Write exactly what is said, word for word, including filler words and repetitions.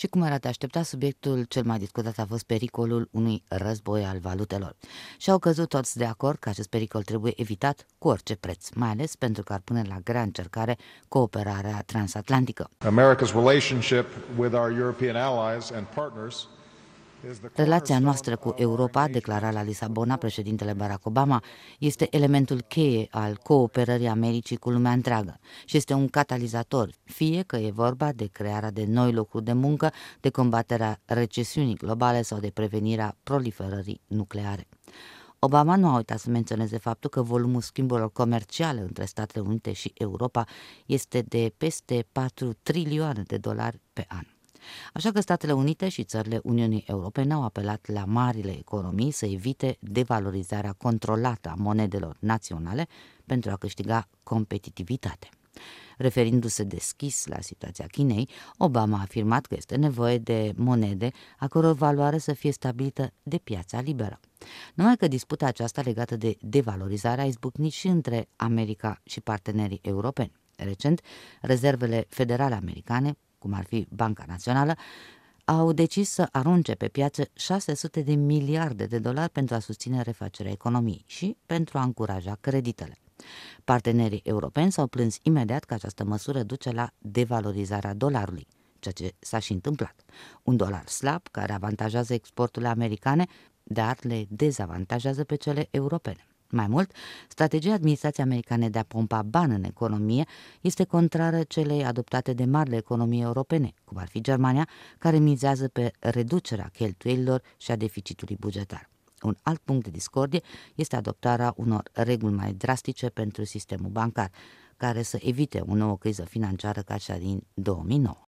Și cum era de așteptat, subiectul cel mai discutat a fost pericolul unui război al valutelor. Și au căzut toți de acord că acest pericol trebuie evitat cu orice preț, mai ales pentru că ar pune la grea încercare cooperarea transatlantică. America's relationship with our European allies and partners. Relația noastră cu Europa, declara la Lisabona președintele Barack Obama, este elementul cheie al cooperării Americii cu lumea întreagă și este un catalizator, fie că e vorba de crearea de noi locuri de muncă, de combaterea recesiunii globale sau de prevenirea proliferării nucleare. Obama nu a uitat să menționeze faptul că volumul schimburilor comerciale între Statele Unite și Europa este de peste patru trilioane de dolari pe an. Așa că Statele Unite și țările Uniunii Europene au apelat la marile economii să evite devalorizarea controlată a monedelor naționale pentru a câștiga competitivitate. Referindu-se deschis la situația Chinei, Obama a afirmat că este nevoie de monede a căror valoare să fie stabilită de piața liberă. Numai că disputa aceasta legată de devalorizare a izbucnit și între America și partenerii europeni. Recent, rezervele federale americane, cum ar fi Banca Națională, au decis să arunce pe piață șase sute de miliarde de dolari pentru a susține refacerea economiei și pentru a încuraja creditele. Partenerii europeni s-au plâns imediat că această măsură duce la devalorizarea dolarului, ceea ce s-a și întâmplat. Un dolar slab care avantajează exporturile americane, dar le dezavantajează pe cele europene. Mai mult, strategia administrației americane de a pompa bani în economie este contrară celei adoptate de marile economii europene, cum ar fi Germania, care mizează pe reducerea cheltuielilor și a deficitului bugetar. Un alt punct de discordie este adoptarea unor reguli mai drastice pentru sistemul bancar, care să evite o nouă criză financiară ca cea din două mii nouă.